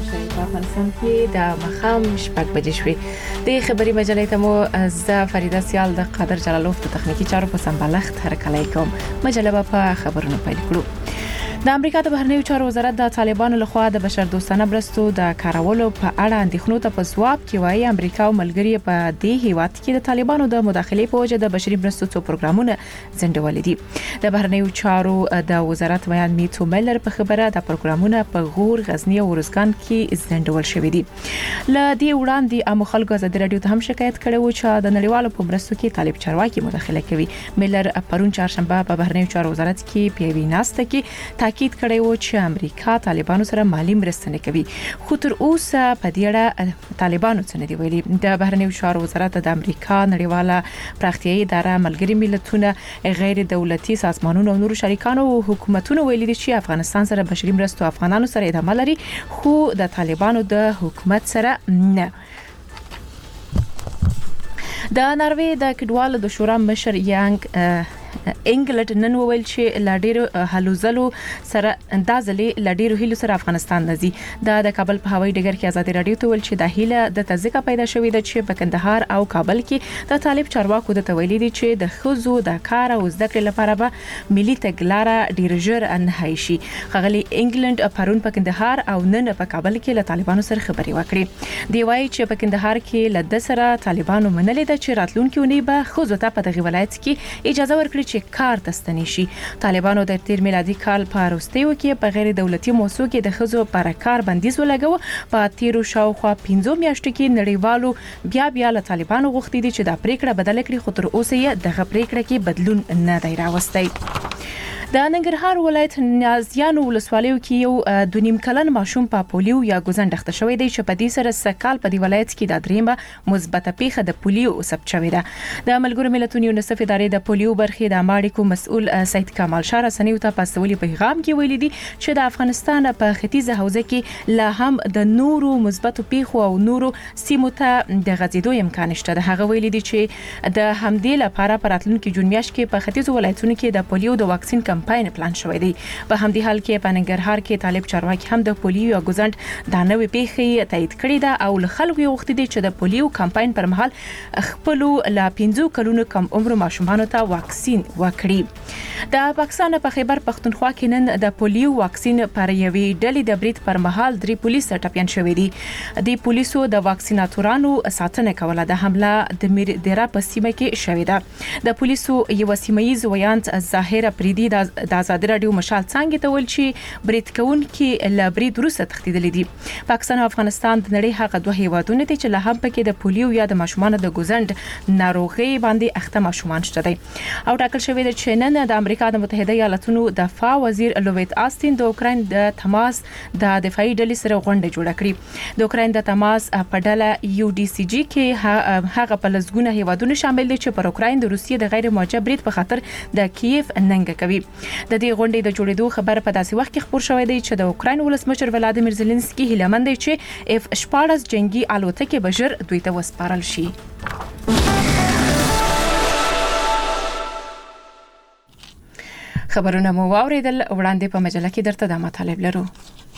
شوي په افغانستان کې د مخام شپږ بجې شوي د خبري مجلې ته مو ز فریده سیال د قادر جلالوف د تخنیکی چارو په سمبالښت هرکلی کوم. مجله په خبرونو پیل کړو. د امریکا د بهرنیو چارو وزارت د طالبانو لخوا د بشردوستانه برستو د کارولو په اړه اندېښنو ته په ځواب کې وایي امریکا او ملګری په دې هیواد کې د طالبانو د مداخلې په وجه د بشري برستو څو پروګرامونه ځنډول دي. د بهرنیو چارو د وزارت بیان میټو میلر په خبره د پروګرامونه په غور، غزنی او ورزګان کې ځنډول شوې دي. ل دې وړاندې عام خلکو ازادي رادیو ته هم شکایت کړی و چې د نړیوالو په برستو کې طالب چارواکي مداخله کوي. میلر پرون چهارشنبه په بهرنیو چارو وزارت کې پیوي ناسته کې تاکید کړی و چې امریکا طالبانو سره مالی مرسته نه کوي، خو تر اوسه په دې اړه طالبانو څه نه دی ویلي. د بهرنیو چارو وزارت د امریکا نړیواله پراختیایي اداره، ملګری ملتونه، غیر دولتي سازمانونو او نورو شریکانو او حکومتونو ویلي دي چې افغانستان سره بشري مرستو افغانانو سره ادامه لري، خو د طالبانو د حکومت سره نه. د ناروې د کډوالو د شورا مشر یانګ انګلټ نن وویل چې لاډیرو هلوزلو سره اندازلې لاډیرو هیلو سره افغانستان نزي. د کابل په هوایي ډګر کې ازادي رادیو ته ویل چې د هیله د تزکه پیدا شوې ده چې په کندهار او کابل کې د طالب چارواکو د تویلې دي چې د خزو د کار او زده کړې لپاره به ملي تګلاره ډیر ژر انهایی شي. خغلی انګلند پرون په کندهار او نن په کابل کې له طالبانو سره خبري وکړي. دی وايي چې په کندهار کې له د سره طالبانو منلې ده چې راتلونکي ونی به خزو ته په دغه ولایت کې اجازه ورکړي چې کار تستنی شي. طالبانو د تیر میلادي کال په وروستیو کې په غیر دولتي موسسو کې د خزو پر کار بندیز ولګاوه. په تیرو شاوخوا 15 میاشتو کې نړیوالو بیا له طالبانو غوښتي دي چې دا پریکړه بدل کړي، خو تر اوسه یې دغه پریکړه کې بدلون نه دی راوستی. د ننګرهار ولایت نازیانو ولسوالیو کې یو 2.5 کلن ماشوم په پولیو یا ګوزنډخته شوی دی چې په دې سره سکال په دی ولایت کې د دریمه مثبته پیښه د پولیو ثبت شوې ده. د ملګرو ملتونو یونیسف ادارې د پولیو برخې د اماړیکو مسؤل سید کمال شاه رسنیو ته په سولي پیغام کې ویلي دي چې د افغانستان په ختیځه حوزه کې لا هم د نورو مثبتو پیښو او نورو سیمو ته د غځېدو امکان شته. د هغه ویلي دي چې د همدې لپاره په راتلونکي جون میاشت کې په ختیځو ولایتونو کې د پولیو د واکسین کمپاین پلان شوی دی. په همدې حال کې په ننګرهار کې طالب چارواکي هم د پولیو یا ګوزنډ د نوې پیښې تایید کړې ده او له خلکو غوښتي دي چې د پولیو کمپاین پر مهال خپل لا 15 کلونو کم عمر ماشومانو ته واکسین وکړي. د پاکستان په خیبر پختونخوا کې نن د پولیو واکسین پر یوې ډلې د برید پر مهال 3 پولیس ټپيان شوې دي. د پولیسو د واکسیناتورانو ساتنه کوله. د حمله د میردرا په سیمه کې شوې ده. د پولیسو یو سیمایي ویانت ظاهر پریدي د ازادي رادیو مشال څنګه ته ول چې برید کوونکي له برید وروسته تښتیدلې دي. پاکستان او افغانستان د نړۍ هغه دوه هیوادونه دي چې له هم پکې د پولیو یا د ماشومان د ګوزنډ ناروغي باندې اخته ماشومان شته دي. او ټاکل شوی دی چې نن د امریکا د متحده ایالاتونو دفاع وزیر لویت آستین د اوکراین د تماس د دفاعي ډلې سره غونډه جوړه کړې. د اوکراین د تماس په ډله یو ډي سي جی کې هغه په لزګونه هیوادونه شامل دي چې پر اوکراین د روسیې د غیر موجه برید په خاطر د کیف ننګ کوي. د دې غونډې د جوړېدو خبر په داسې وخت کې خبر شوی دی چې د اوکراین ولسمشر ولادیمیر زيلنسکي هیله دی چې F-14 جنگي الوتکې به ژر دوی ته وسپارل شي. خبرونه مو واوریدل. وړاندې په مجله کې درته د مطالب لرو.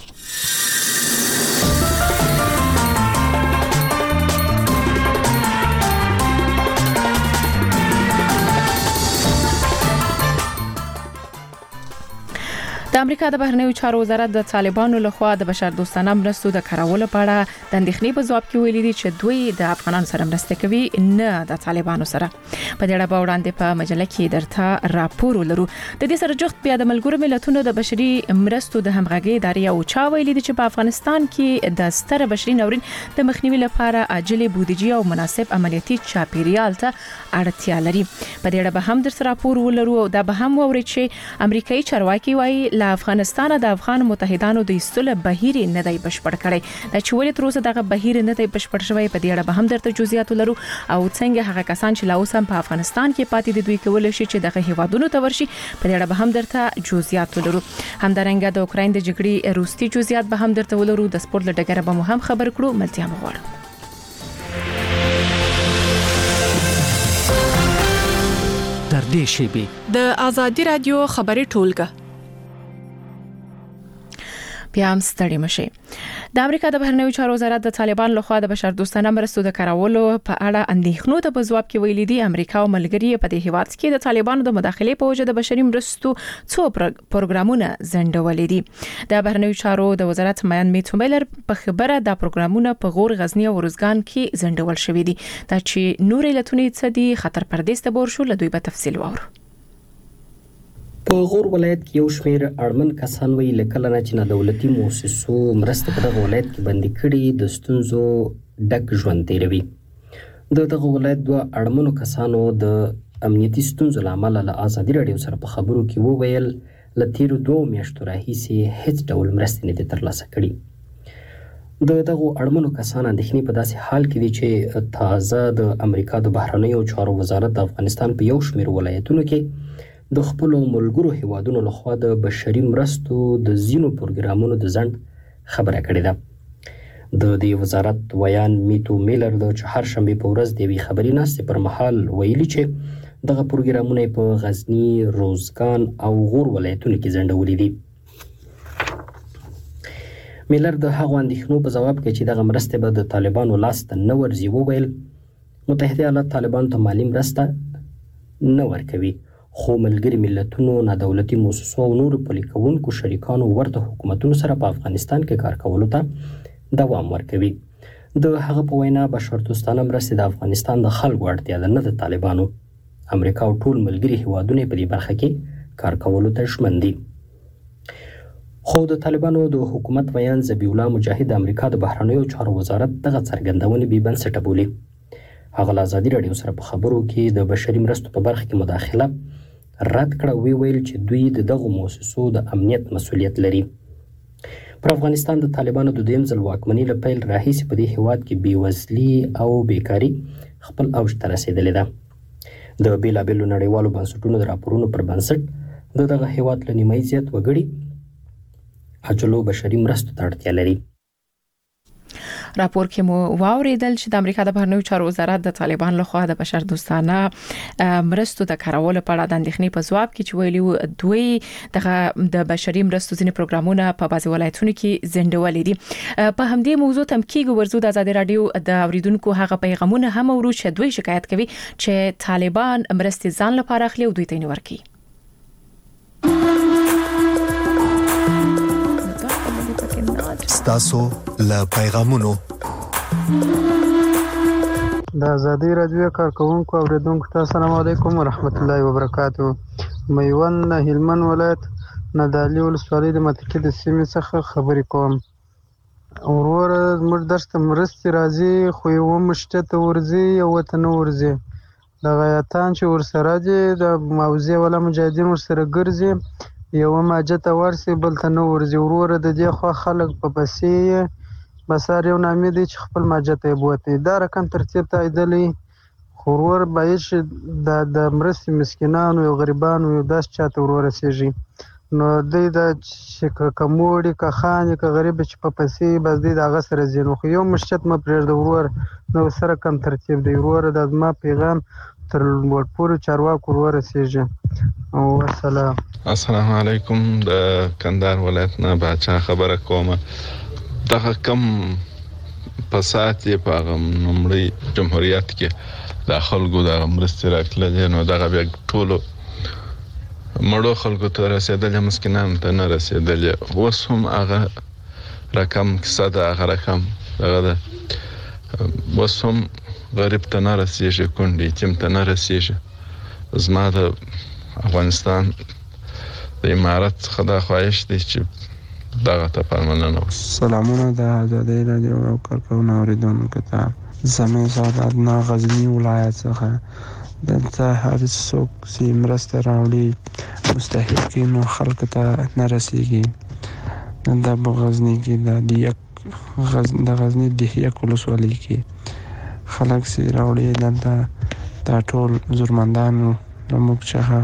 د امریکا د بهرنیو چارو وزارت د طالبانو لخوا د بشردوستانه مرستو د کارولو په اړه د اندېښنې په ځواب کې ویلي دي چې دوی د افغانانو سره مرسته کوي، نه د طالبانو سره. په دې اړه به وړاندې په مجله کې درته راپور ولرو. د دې سره جوخت بیا د ملګرو ملتونو د بشري مرستو د همغږي ادارې او چا ویلي دي چې په افغانستان کې د ستر بشري ناورین د مخنیوي لپاره عاجل بودیجه او مناسب عملیاتي چاپیریال ته اړتیا لري. په دې اړه به هم درته راپور ولرو او دا به هم ووري چې امریکایي چارواکي وايي افغانستان د افغان متحدانو د ایستلو بهیر نه دی بشپړ کړی. دا چې ولې تر اوسه دغه بهیر نه دی بشپړ شوی په دې اړه به هم درته جزئیات لرو او څنګه هغه کسان چې لا اوس هم په افغانستان کې پاتې دي دوی کولای شي چې دغه هیوادونو ته ورشي. په دې اړه به هم درته جزئیات لرو. همدارنګه د اوکراین د جګړې روسي جزئیات به هم درته ولرو. د سپورت لډګره به مو هم خبر کړو. ملتیا مغواړو. در دې شیبې د ازادي رادیو خبري ټولګه بیا هم ستړي مشي. د امریکا د بهرنیو چارو وزارت د طالبان لخوا د بشردوستانه مرستو د کارولو په اړه اندېښنو ته په ځواب کې ویلي دي امریکا او ملګری په دې هیواد کې د طالبانو د مداخلې په وجه د بشري مرستو څو پروګرامونه ځنډولې دي. د بهرنیو چارو د وزارت میان میټو میلر په خبره د پروګرامونه په غور غزنی او ارزګان کې ځنډول شوې دي. دا چې نور علتونه څه دي خطر پردیس ته بور شو لدوی په تفصیل واورو. په غور ولایت کې یو شمېر اړمن کسان وی لکه نه چې دولتي مؤسسو مرسته په دغه ولایت کې بندي کړي د ستونزو ډک ژوند تیروي. د دغه ولایت دوه اړمنو کسانو د امنیتي ستونزو لامل له ازادي راډیو سره په خبرو کې وویل له تیرو 2 میاشتو راهیسې هیڅ ډول مرستې نه دي ترلاسه کړي. د دغه اړمنو کسانو اندېښنې په داسې حال کې دي چې تازه د امریکا د بهرنیو چارو وزارت د افغانستان په یو شمېر ولایتونو کې د خپل ملګرو هیوادونو لخوا د بشري مرستو د زینو پروګرامونو د ځنډ خبره کړې ده. د دې وزارت ویان میټو میلر د چهارشنبه په ورځ د وی خبري ناستې پر مهال ویلي چې دغه پروګرامونه په غزنی، روزګان او غور ولایتونو کې ځنډولې دي. میلر د هغو اندېښنو په ځواب کې چې دغه مرستې به د طالبانو لاس ته نه ورځي وویل متحده ایالات طالبانو ته مالي مرسته نه ورکوي خو ملګری ملتونو، نادولتي مؤسسو او نور پلي کوونکو شریکانو ورته حکومتونو سره په افغانستان کې کار کولو ته دوام ورکوي. د هغه په وینا بشردوستانه مرستې د افغانستان د خلکو اړتیا ده نه د طالبانو. امریکا او ټول ملګری هیوادونه په دې برخه کې کار کولو ته ژمن دي. خو د طالبانو د حکومت ویان ذبیح الله مجاهد د امریکا د بهرنیو چارو وزارت دغه څرګندونې بې بنسټه بولي. هغه له ازادي راډیو سره په خبرو کې د بشري مرستو په برخه کې مداخله رد کړه ویل چې دوی د دغه مؤسسو د امنیت مسؤلیت لري. پر افغانستان د طالبانو د دویم ځل واکمنۍ له پیل راهیسې په دې هیواد کې بېوزلي او بیکاري خپل اوج ته رسېدلې ده. د بېلابېلو نړیوالو بنسټونو د راپورونو پر بنسټ د دغه هیواد له نیمایي زیات وګړي عاجلو بشري مرستو ته اړتیا لري. راپور کې مو واوریدل چې د امریکا د بهرنیو چارو وزارت د طالبان لخوا د بشردوستانه مرستو د کارولو په اړه د اندېښنې په ځواب کې چې ویلي دوی د بشري مرستو ځینې پروګرامونه په بعضي ولایتونو کې ځنډولې دي. په همدې موضوع تم کېږي ورزو د ازادي راډیو د اوریدونکو هغه پیغامونه هم ورو چې دوی شکایت کوي چې طالبان مرستې ځان لپاره اخلي او دوی ته نه ورکوي. ستاسو له پیغامونو د ازادي راډیو کارکونکو اوریدونکو ته السلام علیکم ورحمت الله وبرکاتہ. میوند هلمند ولایت نادعلي ولسوالۍ د متکې د سیمې څخه خبرې کوم. ورور موږ درسته مرستې راځي خو یو مشته ته ورځي یو ته نه ورځي. د غیاتان چې ورسره دي د موضوع ولا مجاهدین ورسره ګرځي یو ماجته ورسي بل ته نه ورځي. ورور د دې خو خلک په پسې بسار یو نامې دي چې خپل ماجته بوتي دا رقم ترتیب ته ایدلی ورور باید د مرستې مسکینانو یو غریبانو یو داس چاته ورور رسیږي نو دوی د کموړي که خانې که غریب چې په پسې بس دوی د هغه سره ځي نو خو یو مشچت مه پرېږده ورور نو سره کم ترتیب دی. ورور د زما پیغام تر لوړ پورې چارواکو ورور رسیږي. والسلام. السلام علیکم. د کندهار ولایت نه باچا خبره کومه. دغه کم پسات یې په هغه لومړي جمهوریت کې د خلکو د مرستې راکړلې نو دغه بیا ټولو مړو خلکو ته رسېدلې مسکینانو ته نه رسېدلې. اوس هم هغه رقم کیسه ده هغه رقم دغه ده اوس هم غریب ته نه رسېږي کونډې یتیم ته نه رسېږي. زما د افغانستان د امارت څخه دا خواهش دی چې دغه ته پرمننه وشي. سلامونه د ازادي راډیو او کارکونکو اوریدونکو ته. زمې سعادت نه غزنی ولایت څخه دلته هر څوک چې مرسته راوړي مستحقینو خلکو ته نه رسیږي. د غزنی کې د غزنی د یک ولسوالۍ کې خلک چې راوړي دلته دا ټول زورمندانو له موږ څخه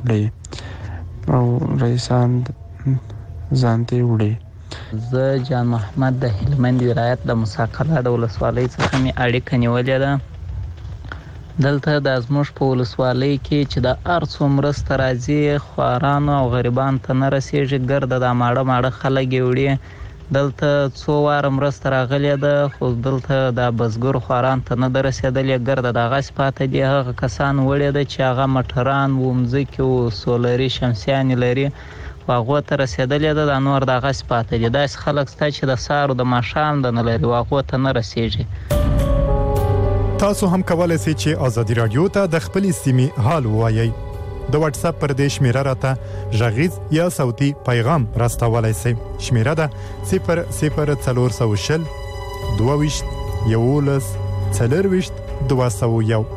وړي او رئیسان ځانته وړي. زه جان محمد د هلمند ولایت د مساقله د ولسوالۍ څخه می اړیکه نیولې ده. دلته د زموږ په ولسوالۍ کې چې د ارڅو مرسته راځي خوارانو او غریبانو ته نه رسیږي. ګرده د ماړه خلک وړي دلته څو واره مرسته راغلې ده خو دلته د بزګر خواران ته نه ده رسېدلې. ګرده د هغسې پاته دي هغه کسان وړې ده چې هغه مټران و مځکې و سولري شمسیانې لري خو هغو ته رسېدلې ده. دا نور د هغسې پاته دي. داسې خلک شته چې د سهار او د ماښام د نه لري و هغو ته نه رسېږي. تاسو هم کولای شئ چې ازادي رادیو ته د خپلې سیمې حال ووایئ. د واتس اپ پر دې شمیره راته غږیز یا صوتي پیغام راستولای شئ. شمیره ده 00420 22 11 40 201.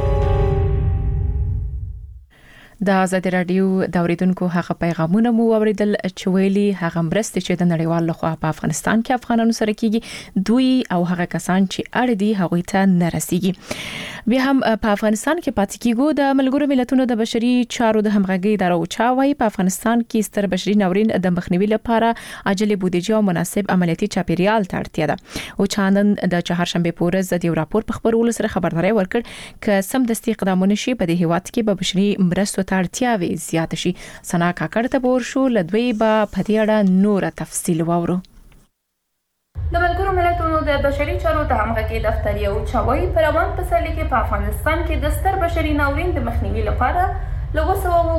د آزادي رادیو د اوریدونکو هغه پیغامونه مو اوریدل چې ویلي هغه مرستې چې د نړیوال لخوا په افغانستان کې افغانانو سره کیږي دوی او هغه کسان چې اړ دي هغه ته نه رسیږي. بیا هم په افغانستان کې پاتې کیږي. د ملګرو ملتونو د بشري چارو د همغږي اداره او چاوي په افغانستان کې ستر بشري ناورین د مخنیوي لپاره عاجل بودیجه او مناسب عملیاتي چاپیریال ته اړتیا ده. او چاندن د چهارشنبه په ورځ د یو راپور په خبرولو سره خبرداري ورکړ ک سم دستي اقدامونه شي په دې هیواد کې به بشري مرستو اړتیاوي زیات شي. سنا کاکړ ته بور شو لدوی با پدیړه نور تفصیل وورو. د ملګرو ملتونو د بشري چارو د همغږي دفتر یو چوي پر روان پسلي کې په افغانستان کې د ستر بشري ناورین د مخنیوي لپاره له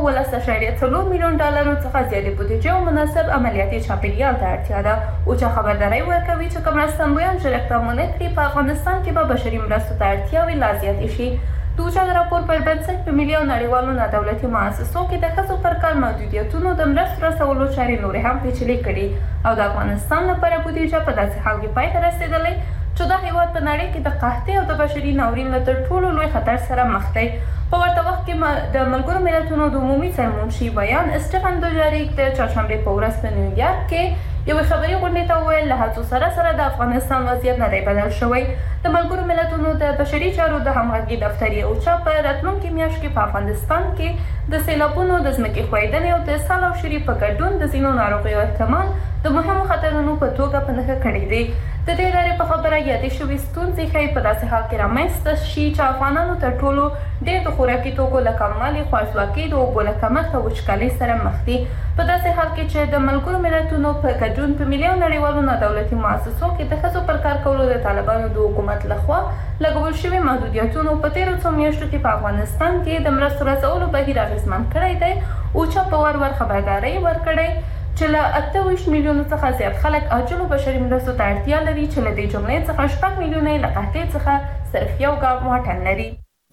2.3 میلیون ډالرو څخه زیاتې بودیجه او مناسب عملیاتي چاپیریال ته اړتیا ده. او چې خبرداري ورکوي چې کوم مرستندویان ژر اقدامونه کړي په افغانستان کې به بشري مرستو ته اړتیاوي لا زیاتې شي. د اوچا راپور پر بنسټ په ملي او نړیوالو نادولتي مؤسسو کې د ښځو پر کار محدودیتونو د مرستو رسولو چارې نورې هم پیچلې کړي او د افغانستان لپاره بودیجه په داسې حال کې پای ته رسېدلې چې دا هیواد په نړۍ کې د قحطۍ او د بشري ناورین له تر ټولو لوی خطر سره مخ دی. په ورته وخت کې د ملګرو ملتونو د عمومي سرمنشي بیان اسټفن دوجاریک د چهارشنبې په ورځ په نیویارک کې یو خبري غونډې ته وویل له هڅو سره د افغانستان وضعیت نه دی بدل شوی. د ملګرو ملتونو د بشري چارو د همغږي دفتر یو چا په راتلونکي میاشت کې په افغانستان کې د سیلابونو د ځمکې ښویدنې او د سال او شری په ګډون د ځینو ناروغیو احتمال د مهمو خطرونو په توګه په نښه کړی دی. د دې ادارې په خبره یادې شوې ستونزې ښایي په داسې حال کې رامنځته شي چې افغانانو تر ټولو ډېر د خوراکي توکو له کموالي، خوارځواکۍ، د اوبو له کمښت او وچکالۍ سره مخ دي. په داسې حال کې چې د ملګرو ملتونو په ګډون په ملي او نړیوالو نادولتي مؤسسو کې د ښځو پر کار کولو د طالبانو د حکومت لخوا لګول شوي محدودیتونو په تیرو څو میاشتو کې په افغانستان کې د مرستو رسولو بهیر اغېزمن کړی دی. اوچا په ور خبرداری ورکړی چې له 28 میلیونو څخه زیات خلک عاجلو بشري مرستو ته اړتیا لري چې له دې جملې څخه 6 میلیونه له قحطۍ څخه صرف یو ګام واټن لري.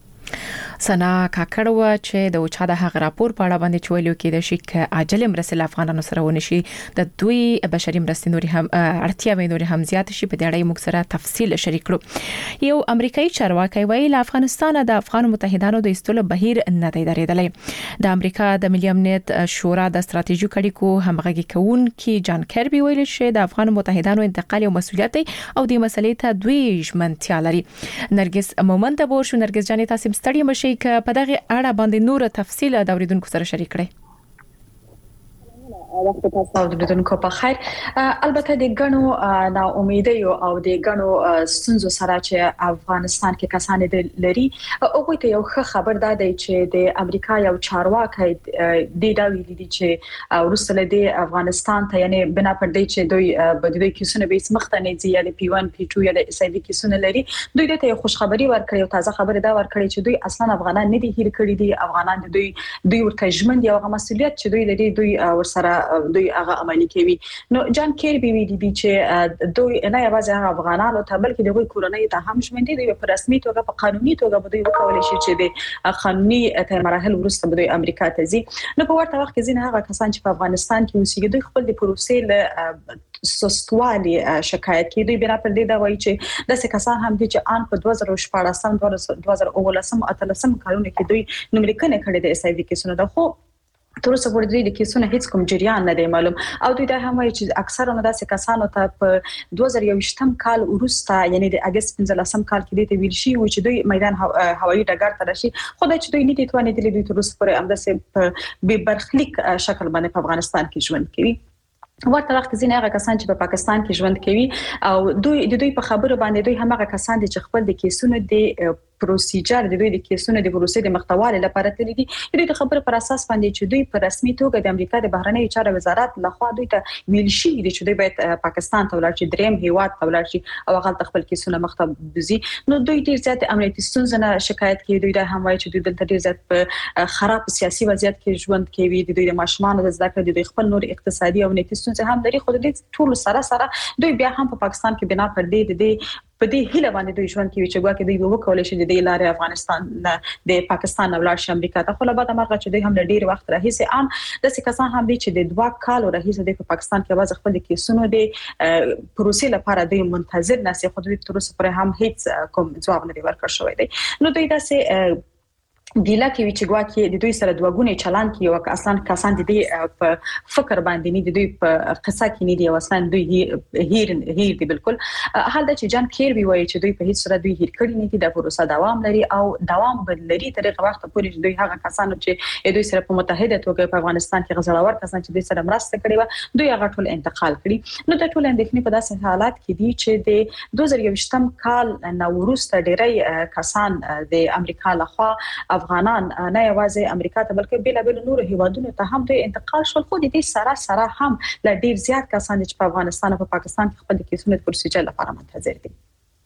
سنا کاکړ و چې د اوچا د هغه راپور په اړه باندې چولیو کې د شیک عاجل مرستې افغانانو سره ونشي د دوی بشري مرستې نوري هم اړتیاوي نوري هم زیات شي. په دې اړه موږ سره تفصیل شریک کړو. یو امریکایي چارواکي ویل افغانستان د افغان متحدانو د استولو بهیر نه دی درېدلی. د امریکا د ملي امنیت شورا د ستراتیژیک اړیکو همغږي کوونکي جان کربي ویل چې د افغان متحدانو انتقال یو مسولیت دی او د مسلې ته دوی ژمنتیا لري. نرګس مومند بور شو. نرګس جانې تاسو ستړي مشي ک په دغه اړه باندې نور تفصیل د اوریدونکو سره شریک کړئ. وخت تاسو اوریدونکو په خیر. البته د غنو نا امیدي او د غنو ستونزو سره چې افغانستان کې کسان لري او ته یو خبر ده چې د امریکا یو چارواکي د دا ویلي دي چې ورسره د افغانستان ته یعنی بنا پر دې چې دوی بدوي کیسونه به مخته نه دي یا د P1 P2 یا د SIV کیسونه لري دوی ته خوش خبری ورکړي او تازه خبره دا ورکړي چې دوی اصلا افغانان نه دي هیر کړی دي. افغانان دوی ورته ژمن دي او مسؤلیت چې دوی لري دوی ورسره دوی هغه عملي کوي. نو جان کربي ویلي دي چې دوی نه یوازې افغانانو ته بلکې د کورنۍ ته هم ژمن دي. دوی په رسمي توګه په قانوني توګه به دوی وکولای شي چې د قانوني تر مراحل وروسته دوی امریکا ته ځي. نو په ورته وخت کې ځینې هغه کسان چې په افغانستان کې اوسېږي دوی خپل د پروسې له سستوالي شکایت کوي. دوی بنا پر دې دا وایي چې داسې کسان هم دي چې ان په 2014 2019 اتلسم کارونه کې دوی نوملیکنه کړې د SIV کیسونه ده خو تر اوسه پورې د کیسونو هیڅ کوم جریان نه دی معلوم. او دوی دا هم وایي چې اکثره نو داسې کسانو ته په 2021 کال وروسته یعنی د اگست 15 کال کې د ویل شي چې دوی میدان هوایي ډګر ته راشي خو دا چې دوی نه دي توانیدلي دوی تر اوسه پورې همداسې به برخلیک شکل باندې په افغانستان کې ژوند کوي. ورته وخت ځینې هغه کسان چې په پاکستان کې ژوند کوي او دوی په خبرو باندې دوی هم هغه کسان دي چې خپل د کیسونو د پروسیجر د دوی د کیسونو د پروسې د مختواله لپاره تللی دي. دوی د خبرو پر اساس باندې چې دوی په رسمي توګه د امریکا د بهرنی چارو وزارت لخوا دوی ته ویل شي چې دوی باید پاکستان ته ولاړ شي، دریم هیواد ته ولاړ شي او هغه خپل کیسونه مخته بزي. نو دوی ډیر زیات امنیتي ستونزې شکایت کوي. دوی د هم وایي چې دوی دلته ډیر زیات په خراب سیاسي وضعیت کې ژوند کوي. د دوی د ماشومان د زده کړې د خپل نور اقتصادي او امنیتي ستونزې هم لري. خو د دې ټول سره دوی بیا هم په پاکستان کې بنا پر دې په دې هیله باندې دوی ژوند کوي چې ګواکې دوی وکولای شي د دې لارې افغانستان د پاکستان ولاړ شي امریکا ته. خو له بعد مرغه چې دوی هم ډیر وخت راهیسه ان د کسان هم دي چې د 2 کال راهیسه د پاکستان کې واځ خپل کیسونو د پروسې لپاره دوی منتظر نشي. خو دوی تر اوسه پورې هم هیڅ کوم ځواب نه ورکړ شوی دی. نو دوی داسې ګیلا کوي چې ګواکې د دوی سره دوغونه چلان کوي او اصلا کسان د دې په فکر باندې نه د دوی په قصه کې نه دی او اصلا دوی هیر دی بالکل. حال دا چې جان کیربي وایي چې دوی په هیڅ سره دوی هیر کړی نه دي. د پروسه دوام لري او دوام بل لري تر هغه وخت پورې چې دوی هغه کسان چې دوی سره په متحده توګه په افغانستان کې غزلور کسان چې دوی سره مرسته کړې و دوی هغه ټول انتقال کړي. نو د ټول اندېښنې په داسې حالات کې دي چې د 2021م کال نو وروسته ډېری کسان د امریکا لخوا افغانان نه یوازې امریکا ته بلکې بل نور هیوادونو ته هم د انتقال شول. خو د دې سره هم ل ډیر زیات کسان چې په افغانستان او په پاکستان کې خپل کیسونه پروسیجر لپاره منتظر دي.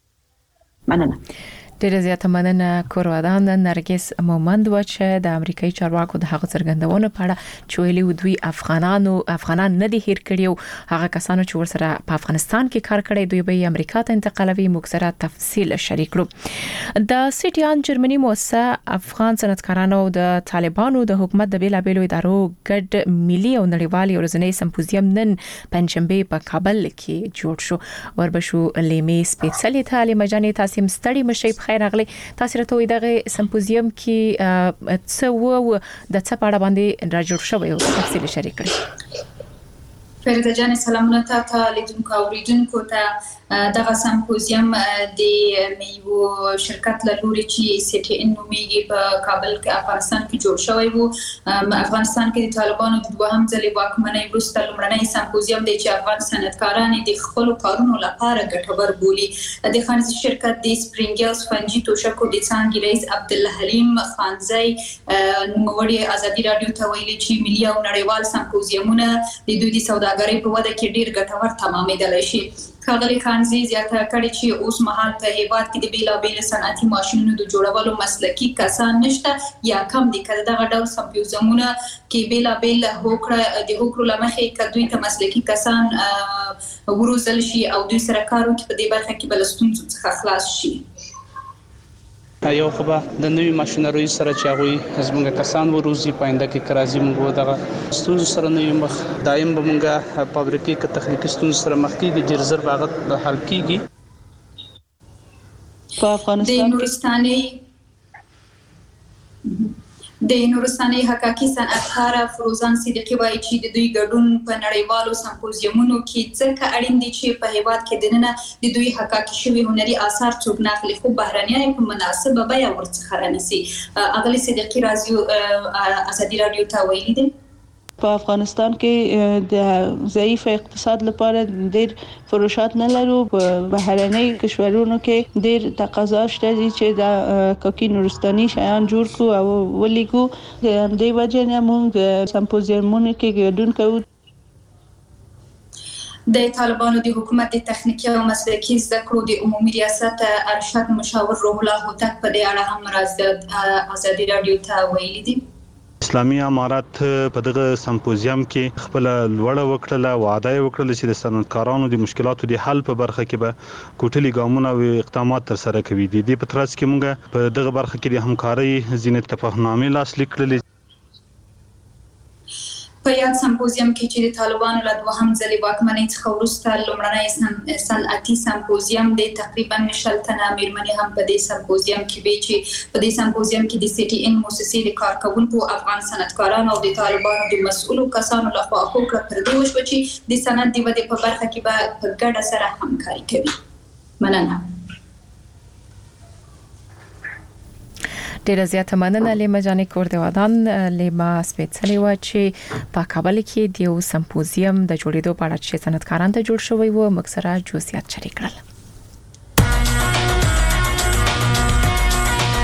مننه. ډیره زیاته مننه کوروادان نرګس مومند و چې د امریکایي چارواکو د هغه څرګندونو په اړه چې ویلي دوی افغانان نه دي هیر کړي. هغه کسانو چې ورسره په افغانستان کې کار کړی دوی به امریکا ته انتقالوي. موږ سره تفصیل شریک کړو. د سټیان جرمني مؤسسه افغان صنعتکارانو د طالبانو د حکومت د بیلابېلو ادارو ګډ ملي او نړیوالي ورځنی سمپوزیم نن پنځشنبه په کابل کې جوړ شو. وربشو لیمې سپیڅلې تعلیم جنې تاسو مستړي مشي خیر اغلی تاسو راته وي دغه سمپوزیم کې څه وو د څه په اړه باندې راجوړ شوی او تفصیل شریک کړئ. فريده جان سلامونه تاسو لیدونکو او اوریدونکو ته دغه سمپوزیم د میوو شرکت له لوري چې سی ټي ان نومیږي په کابل کې افغانستان کې جوړ شوی وو. افغانستان کې د طالبانو د دوهم ځلې واکمنۍ وروسته لومړنی سمپوزیم دی چې افغان صنعتکاران د خپل کارونو لپاره ګټور بولي. د خانزي شرکت د سپرینګلز فنجي توشکو د څنګه رئیس عبدالله حلیم خانزي نوموړي ازادي رادیو ته ویلي چې ملي او نړیوال سمپوزیمونه د دوی د سوداګرۍ په وده کې ډیر ګټور تمامېدلی شي. ښاغلي خانزي زیاته کړې چې اوس مهال په هیواد کې د بیلابېلو صنعتي ماشینونو د جوړولو مسلکي کسان نشته یا کم دي. کله دغه ډول سمپوزیمونه کې بیلابېل هوکړو له مخې که دوی ته مسلکي کسان وروزل شي او دوی سره کار وکړي په دې برخه کې بل ستونزو څخه خلاص شي. یو خو به د نوې ماشينري سره چې هغه زموږ کسان وروزي پاینده کې کرازي موږ دغه ستونزو سره نه مخ دایم به موږ فابریکې کې تخنیکي ستونزو سره مخ کیږي چې رزرو هغه حل کیږي. په افغانستان د نورستاني حقاقي صنعتکار فروزان صدیقي وایي چې د دوی ګډون په نړیوالو سمپوزیمونو کې ځکه اړین دي چې په هیواد کې دننه د دوی حقاقي شوی هنري آثار څوک ناخلي خو بهرانيان په مناسبه بیا ورڅخه رانیسي. اغلی صدیقي ازادي رادیو ته ویلي دي په افغانستان کې د ضعیف اقتصاد لپاره ډېر فروشات نه لرو. په بهرنۍ کشورونو کې ډېر تقاضا شته چې د کوکی نورستاني شیان جوړ کو او ولیکو. د دې وجه نه موږ سمپوزیمونو کې ګډون کوو. د طالبانو د حکومت د تخنیکی او مسلکي زده کړو د عمومي ریاست ارشد مشاور روح الله هوتک په دې اړه هم راز ازادي رادیو ته ویلي دي. اسلامي امارات په دغه سمپوزیم کې خپل لوړه وکړه وعده وکړه چې د صنعتکارانو د مشکلاتو د حل په برخه کې به کوټلي ګامونه او اقدامات تر سره کوي. د دې په ترڅ کې موږ په دغه برخه کې د همکارۍ ځینې تفاهمنامې لاسلیک کړلې. په یاد سمپوزیم کې چې د طالبانو له دوهم ځلې واکمنۍ څخه وروسته لومړنی صنعتي سمپوزیم دی. تقریبا شل تنه میرمنې هم په دې سمپوزیم کې وي چې په دې سمپوزیم کې د سی ټي ان مؤسسې د کارکونکو افغان صنعتکارانو او د طالبانو د مسؤلو کسانو لخوا هوکړه پر دې وشوه چې د صنعت د ودې په برخه کې به په ګډه سره همکاري کوي. مننه. ډیره زیاته مننه لیما جانې کوردوادان. لیما سپیڅلې و چې په کابل کې د یو سمپوزیم د جوړېدو په اړه چې صنعتکاران ته جوړ شوی و موږ سره جزئیات شریک کړل.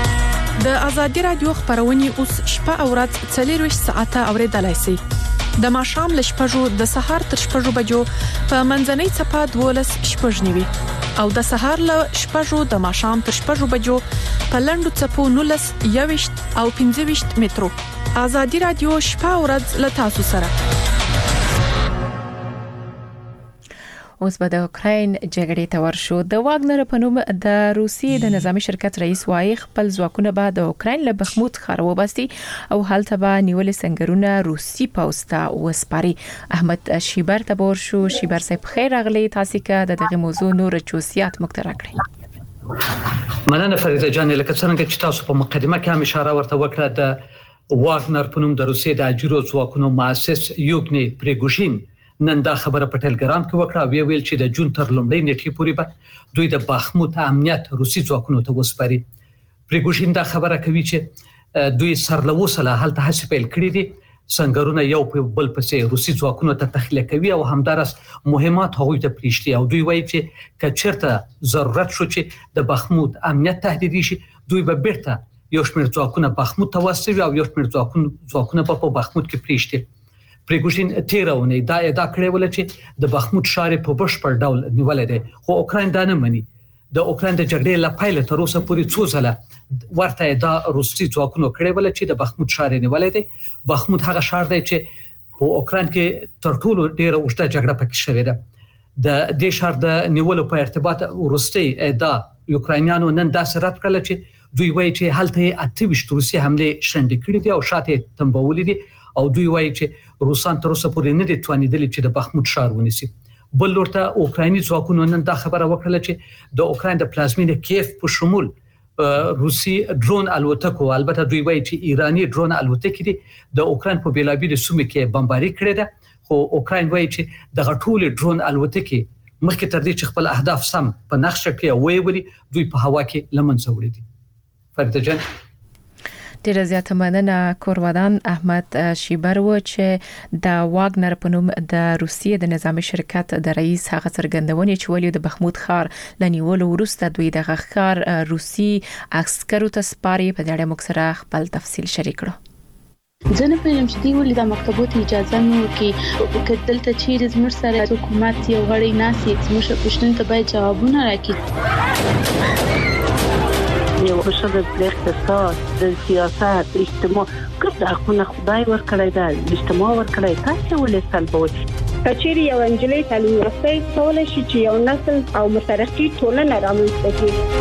د ازادي رادیو خبرونه اوس شپه او ورځ 24 ساعته اوریدلای شئ. د ماښام ل شپږو د سهار تر شپږو بجو په منځنۍ چپه 12 شپږ نیوي او د سهار ل شپږو د ماښام تر شپږو بجو په لندو چپو 19 21 او 25 مترو. ازادي رادیو شپه او ورځ ل تاسو سره. اوس به د اوکراین جګړې ته ورشو. د واګنر په نوم د روسیې د نظامی شرکت رئیس وايي خپل ځواکونه به د اوکراین له بخموت ښار وباسي او هلته به نیولې سنگرونه روسي پوسټ وسپاري. احمد شیبر ته ورشو. شیبر صاحب خیر اغلی تاسو کا د دغه موضوع نور چوسیات مقترح کړئ. مننه فریده جان. لکه څنګه چې تاسو په مقدمه کې هم اشاره ورته وکړه، د واګنر په نوم د روسیې د اجرو ځواکونو مؤسس یوګني پریګوژین نن دا خبره په ټلګرام کې وکړه او ویل چې د جون تر لومړۍ نیټې پورې به دوی د بخموت امنیت روسي ځواکونو ته وسپاري. پریګوژین دا خبره کوي چې دوی سرلوسله هلته هڅې پیل کړې دي، سنگرونه یو په بل پسې روسي ځواکونو ته تخلیه کوي او همدارس مهمات هغوی ته پریشتي او دوی وایي چې کچرته ضرورت شو چې د بخموت امنیت تهدیدي شي، دوی به بیرته یو شمېر ځواکونه بخموت ته واستوي او یو شمېر ځواکونه په بخموت کې پریشتي. پریګوژین تیرونه دا ادعا کړې ول چې د بخموت ښار په بشپړ ډول نیولې ده، خو اوکراین دا نه مني. د اوکراین د جګړې لپاره تر اوسه پورې څو ځله ورته دا روسي ځواکونو کړې ول چې د بخموت ښار نیولې ده. بخموت هغه ښار دی چې په اوکراین کې تر ټولو ډیره اوږده جګړه پکې شوې ده. د دې ښار د نیولو په ارتباط ورسته دا یوکراینانو نن دا سره کړل چې دوی وایي چې هلته 28 روسي حمله شنډ کړې دي او شاته تنبولې دي او دوی وایي چې روسان تر اوسه پورې نه دي توانیدلي چې د بخموت ښار ونیسي. بل لورته اوکرایني ځواکونو نن دا خبره وکړه چې د اوکراین د پلازمینې کیف په شمول روسي ډرون الوتکو، البته دوی وایي چې ایرانی ډرون الوتکې دي د اوکراین په بیلابیل سیمو کې بمباري کړې ده، خو اوکراین وایي چې د غټول ډرون الوتکې مخکې تر دې چې خپل اهداف سم په نقشه کې وایي دوی په هوا کې لمنځه وړي دي. فرید جان ډیره زیاته مننه. کورودان احمد شیبر و چې د واګنر په نوم د روسیې د نظامی شرکت د رئیس هغه څرګندونې چې ولې د بخموت ښار لنیولو وروسته دوی د ښار روسي عسکرو ته سپاري. په دې اړه موږ سره خپل تفصیل شریک کړو. زه نه پوهیږم چې دی ولې د مکتبونو اجازه نه ورکړي، کله چې زموږ سره حکومت یو غړی ناسي زموږ پښتون ته باید جوابونه راکړي. یو بشر د اقتصاد، د سیاست، اجتماع کوم حقونه خدای ورکړی دا اجتماع ورکړی، تاسو ولې سلبوي؟ کچېری یو انجلۍ تعلیم یافته کولای شي چې یو نسل او مترقي ټولنه رامنځته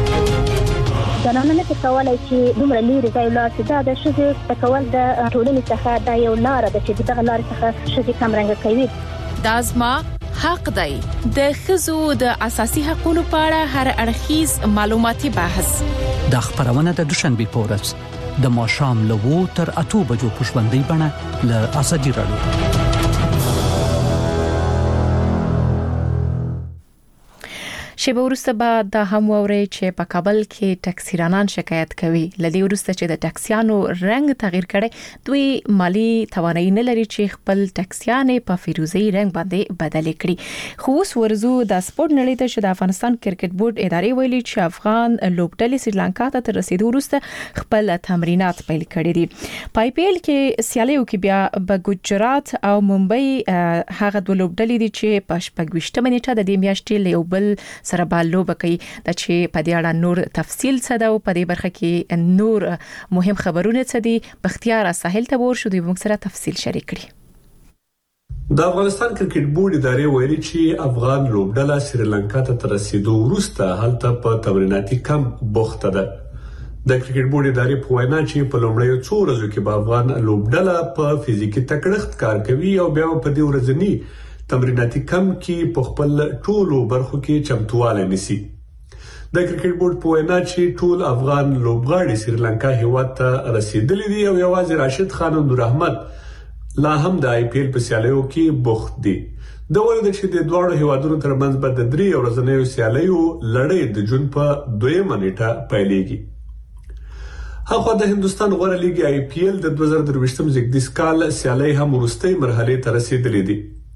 کړي. زنانه نه کولای چې دومره لري ځای لاته دا د شذ تکول د ټولنې څخه دا یو لار ده چې دغه لار څخه شذ کمرنګ کوي. دا زما حق دی. د خزو د اساسي حقوقو په اړه هر اړخیز معلوماتي بحث د خبرونه د دوشنبه په ورځ د ماښام له 2 تر 8 بجو په ژوندۍ بڼه له ازادي رادیو. شیبه وروسته به دا هم ووري چې په کابل کې ټکسیرانان شکایت کوي لدی وروسته چې د ټکسیانو رنگ تغییر کړي، دوی مالی توانایي نه لري چې خپل ټکسیانې په فیروزي رنگ باندې بدل کړي. خو اوس ورزو د سپورت نړۍ ته چې د افغانستان کرکټ بورډ ادارې ویلي چې افغان لوبډلې سریلانکا ته تر رسیدو وروسته خپل تمرینات پیل کړي دي. په آی پی ایل کې سیالیو کې بیا په ګجرات او ممبئی هغه د لوبډلې دي چې په 28 منېټه د دې میاشتې له یو بل سره بالو بکی د چې په دې اړه نور تفصیل څه دا او په دې برخه کې نور مهم خبرونه څه دي. بختیار ساحل ته ورشو دوی موږ سره تفصیل شریک کړي. د افغانستان کرکټ بورډ ادارې ویلي چې افغان لوبډله سریلانکا ته تر رسیدو وروسته هلته په تمریناتي کمپ بوخته ده. د کرکټ بورډ ادارې په وینا چې په لومړیو څو ورځو کې به افغان لوبډله په فزیکي تکړښت کار کوي او بیا په دې ورځنی تمریناتي کم کې په خپل ټولو برخو کې چمتواله نسی. د کرکټ بورډ په وینا چې ټول افغان لوبغاړي سریلانکا هیواد ته رسیدلي دي او یوازې راشد خان او نور احمد لا هم د آی پی ایل په سیالیو کې بوخت دي. د ولې چې د دوه هیوادونو ترمنځ به د 3 ورځې سیالیو لړۍ د جون په 2 منېټه پیلېږي. هغه د هندستان غوړه لیګ آی پی ایل د 2023 زیږدیز کال سیالي هم ورستۍ مرحله ته رسیدلې دي.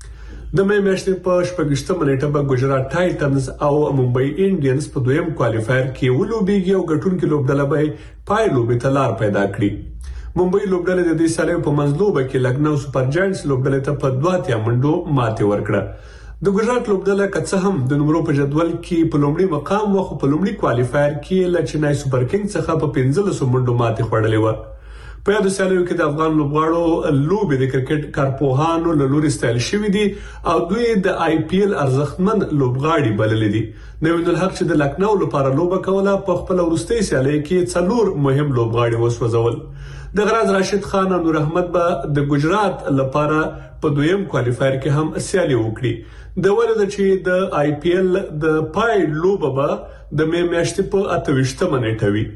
د مې میاشتې په 28 نیټه به ګجرات ټایټنز او ممبئی انډینز په دویم کوالیفایر کې ولوبېږي او ګټونکو لوبډله به پای لوبې ته لار پیدا کړي ممبئی لوبډله د دې سالي په منځلوبه کې لګنو سپر جاینټس لوبډله ته په 2 منډو ماتې ورکړه د ګجرات لوبډله که هم د نمبرو په جدول کې په لومړي مقام و خو په لومړي کوالیفایر کې له چنای سوپر کینګ څخه په 15 منډو ماتې خوړلې و په یاد سالو کې د افغان لوبغاړو لوبې د کرکټ کارپوهانو له لوري ستایل شوې دي او دوی د آی پی ایل ارزښتمن لوبغاړي بللې دي نوین الحق چې د لکنو لپاره لوبه کوله په خپل وروستي سالي کې 4 مهم لوبغاړي وسوځول د غراز راشد خان او نور احمد به د ګجرات لپاره په دویم کوالیفایر کې هم سیالي وکړي د ولید چې د آی پی ایل د پای لوبه به د مې میاشتې په 28 نیټه وي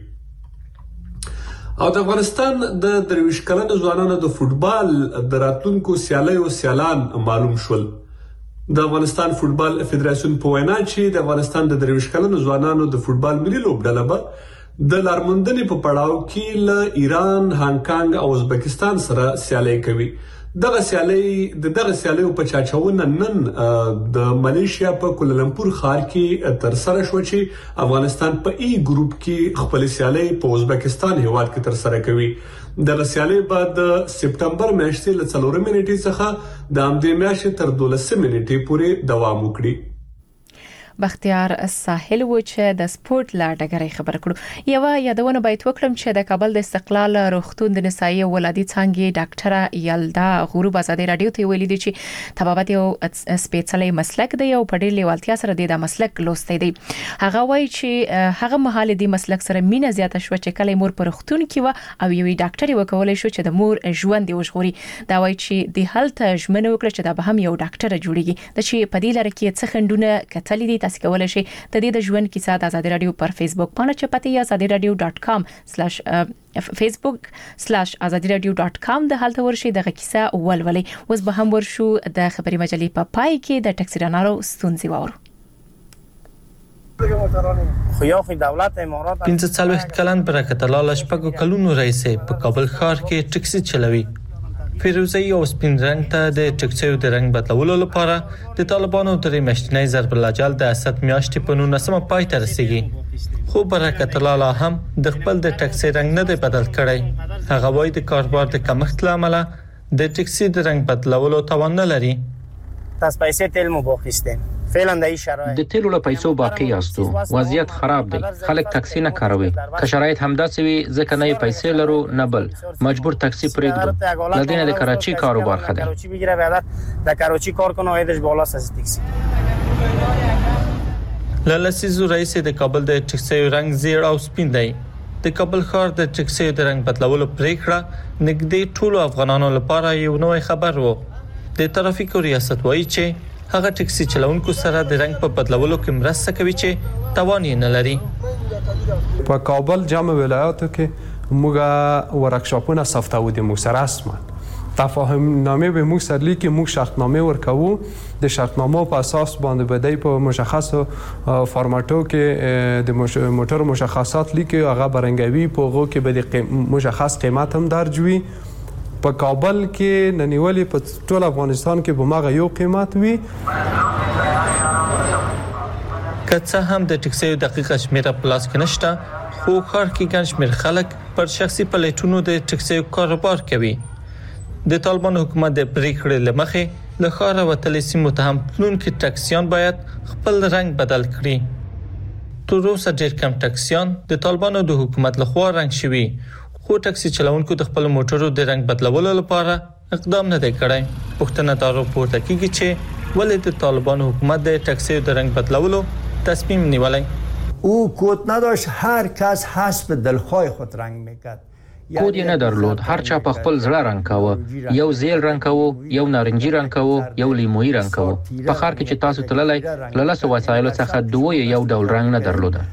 او د افغانستان د 23 کلنو ځوانانو د فوتبال د راتلونکو سیالان معلوم شول د افغانستان فوتبال فدراسیون په وینا چې د افغانستان د 23 کلنو ځوانانو د فوتبال ملي لوبډله به د لارموندنې په پړاو کې له ایران، هانګ کانګ او ازبکستان سره سیالي کوي دغه سیالي په چاچاونه نن د ملیشیا په کولالمپور ښار کې تر سره شو چې افغانستان په ای ګروپ کې خپل سیالي په ازبکستان هیواد کې تر سره کوي د سیالي بعد سپتمبر میاشتې له 4 منټې څخه د امدې میاشتې تر 12 منټې پورې دوام وکړي بختیار ساحل و چې د سپورت لا ډګرې خبر کړو یو یادونه باید وکړم چې د کابل د استقلال روغتون د نسایي ولادي څنګه ډاکټره یلدا غروب ازادي رادیو ته ویلي دي چې طبابت یو سپیشلي مسلک دی او په ډېر لیوالتیا سره د مسلک لوستي دی هغه وایي چې هغه مهال دی مسلک سره مینه زیاته شو چې کله مور په روغتون کې و او یو ډاکټر وکولای شو چې د مور ژوند دی وژغوري دا وایي چې د هلته ژمنه وکړه چې دا به هم یو ډاکټر جوړیږي د چې په دې لاره کې څه خندونه کتلې دي تاسو کولای شئ د دې د ژوند کیسه د آزادي رادیو پر فیسبوک باندې چپاتي یا azadiradio.com/ facebook/azadiradio.com د حالت ورشي دغه کیسه ولولي اوس به هم ورشو د خبري مجلې په پای کې د ټکسي رانارو ستونزې واورو خو دولت امارات 15 کلن برکت الله شپږ کلونو رئیس په کابل ښار کې ټکسي چلوي فیروزی او سپین رنگ ته د ټکسیو د رنگ بدلولو لپاره د طالبانو درې میاشتنۍ ضرب العجل د اسد میاشتې په 19 پای ته رسیدي خو برکت الله هم د خپل د ټکسي رنگ نه دی بدل کړی هغه وایي د کاروبار د کمښت لامل د ټکسي د رنگ بدلولو توان نه لري تاسو پیسې تل مو بوخیستین فعلا د شرایط د تیلو له پیسو باقی یاستو وضعیت خراب دی خلک تاکسی نه کاروي که شرایط همداسې وي ځکه نه پیسې لرو نه بل مجبور تاکسی پرېږدو لدینه د کراچي کاروبار خده کراچي بگیره بعد در کراچی کار کنه ایدش بالاست از تاکسی لالسیزو رئیس د کابل د ټکسیو رنگ زیړ او سپین دی د کابل ښار د ټکسیو د رنگ بدلولو پریکړه نږدې ټولو افغانانو لپاره یو نوې خبر وو د ترافیکو ریاست وایي چې هغه ټکسي چلونکو سره د رنگ په بدلولو کې مرسته کوي چې توان یې نه لري په کابل جامع ولایاتو کې موږ ورکشاپونه سافتو دي موږ سره اسمان تفاهم نامه به موږ سره لیکي موږ شرطنامه ورکوو د شرطنامه په اساس باندې بدای په مشخص فارماتو کې د موټر مشخصات لیکي هغه برنګوي په هغه کې به د مشخص قیمت هم درج وي په کابل کې ننیولې په ټول افغانستان کې به ماغه یو قیمت وي کڅه هم د ټکسیو دقیقه شمیره پلاس کې نشته خو ښار کې ګڼ شمېر خلک پر شخصي پلیټونو د ټکسیو کاروبار کوي د طالبانو حکومت د پریکړې لمخې له ښاره وتلې سیمو ته هم پلونکي ټکسیان باید خپل رنگ بدل کړي تر اوسه ډېر کم ټکسیان د طالبانو د حکومت لخوا رنگ شوي خو ټکسي چلونکو د خپل موټرو د رنگ بدلولو لپاره اقدام نه دی کړی پښتنه دارو پورته کیږي چې ولې د طالبانو حکومت د ټکسي د رنگ بدلولو تصمیم نیولی او کود نداشت هر کس حسب دلخواه خود رنگ میکرد کود یې نه درلود هر چا په خپل زړه رنگ کاوه یو زیل رنگ کاوه یو نارنجي رنگ کاوه یو لیمویي رنگ کاوه په ښار کې چې تاسو تللی له لاسو وسایلو څخه دوی یو ډول رنگ نه درلود